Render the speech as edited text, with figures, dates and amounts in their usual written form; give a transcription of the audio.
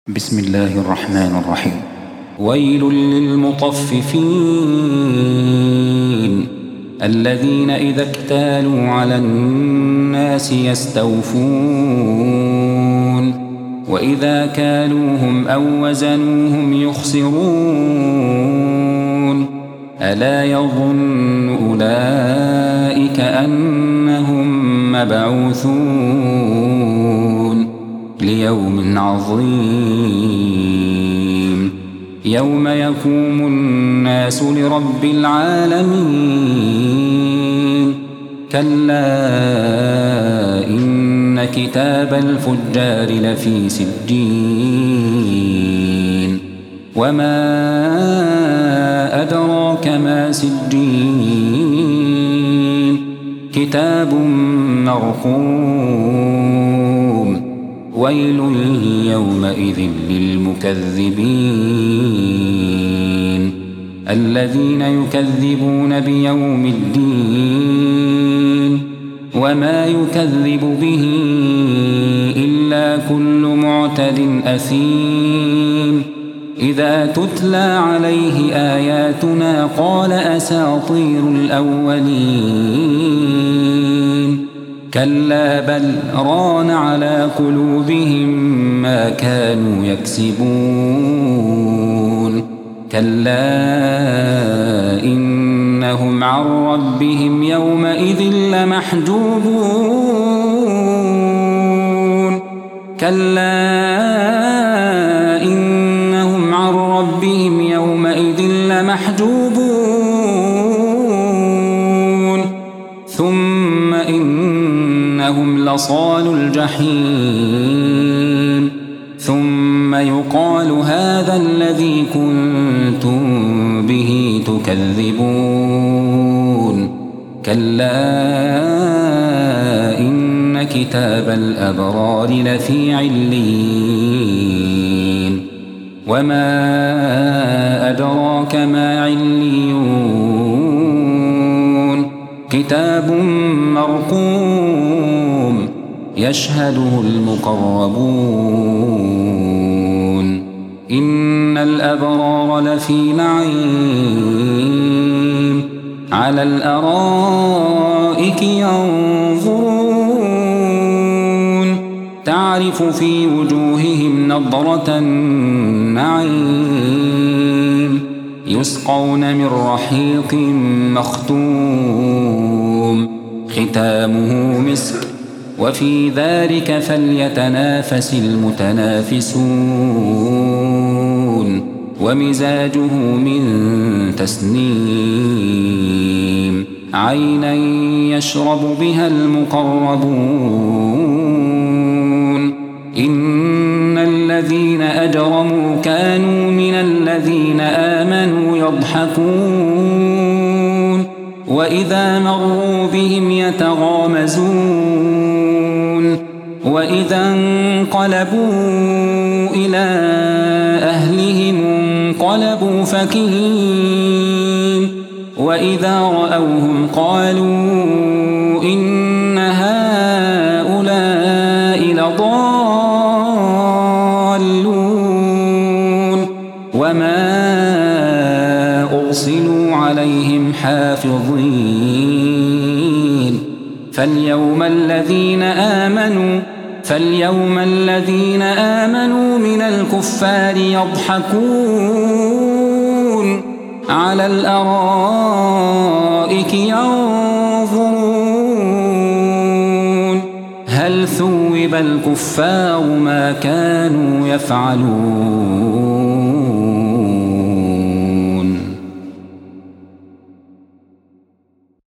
بسم الله الرحمن الرحيم. ويل للمطففين الذين إذا اكتالوا على الناس يستوفون وإذا كالوهم أو وزنوهم يخسرون ألا يظن أولئك أنهم مبعوثون ليوم عظيم يوم يقوم الناس لرب العالمين كلا إن كتاب الفجار لفي سجين وما أدراك ما سجين كتاب مرقوم ويل يومئذ للمكذبين الذين يكذبون بيوم الدين وما يكذب به إلا كل معتد أثيم إذا تتلى عليه آياتنا قال أساطير الأولين كلا بل ران على قلوبهم ما كانوا يكسبون كلا إنهم عن ربهم يومئذ لمحجوبون كلا إنهم عن ربهم يومئذ لمحجوبون ثم إنهم لصالوا الجحيم ثم يقال هذا الذي كنتم به تكذبون كلا إن كتاب الأبرار لفي عليين وما أدراك ما عليون كتاب مرقوم يشهده المقربون إن الأبرار لفي نعيم على الأرائك ينظرون تعرف في وجوههم نضرة النعيم يسقون من رحيق مختوم ختامه مسك وفي ذلك فليتنافس المتنافسون ومزاجه من تسنيم عينا يشرب بها المقربون إن الذين أجرموا كانوا من الذين آمنوا يضحكون وإذا مروا بهم يتغامزون وإذا انقلبوا إلى أهلهم انقلبوا فكهين وإذا رأوهم قالوا إن هؤلاء لضالون وما أرسلوا عليهم حافظين فاليوم الذين آمنوا من الكفار يضحكون على الأرائك ينظرون هل ثوب الكفار ما كانوا يفعلون